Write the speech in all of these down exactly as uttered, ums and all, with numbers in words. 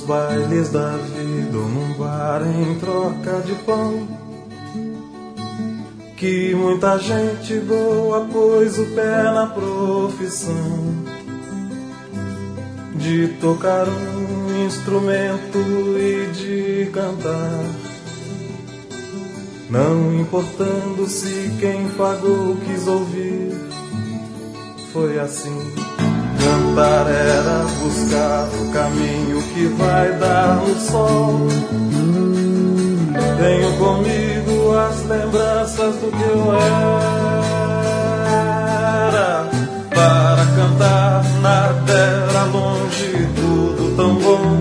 bailes da vida ou num bar em troca de pão, que muita gente boa pôs o pé na profissão de tocar um instrumento e de cantar, não importando se quem pagou quis ouvir. Foi assim. Cantar era buscar o caminho que vai dar no sol. Tenho comigo as lembranças do que eu era. Para cantar nada era longe, tudo tão bom.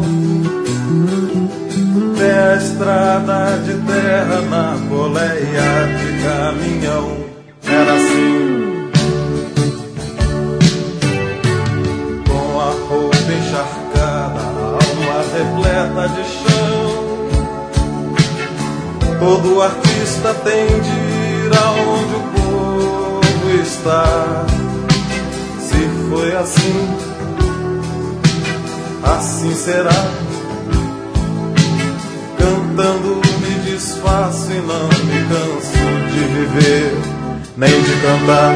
Até a estrada de terra na boleia de caminhão. Era assim. Encharcada, alma repleta de chão. Todo artista tem de ir aonde o povo está. Se foi assim, assim será. Cantando me desfaço e não me canso de viver, nem de cantar.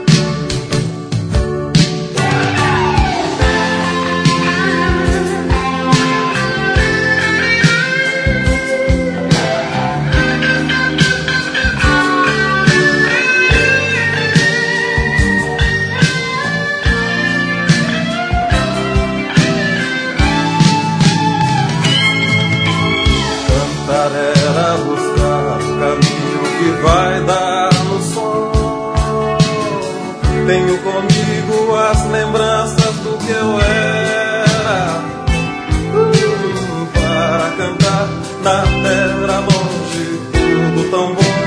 Era buscar o caminho que vai dar no sol. Tenho comigo as lembranças do que eu era. uh, Para cantar na terra longe, tudo tão bom.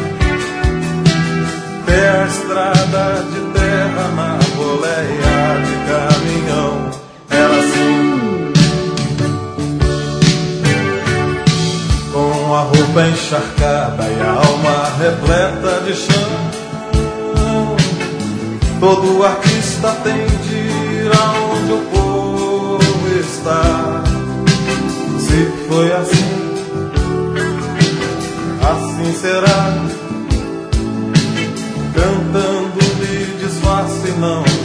Até a estrada de terra na boleia de caminhão. Era assim. Com a roupa encharcada e a alma repleta de chão, todo artista tem de ir aonde o povo está. Se foi assim, assim será. Cantando me desfaço e não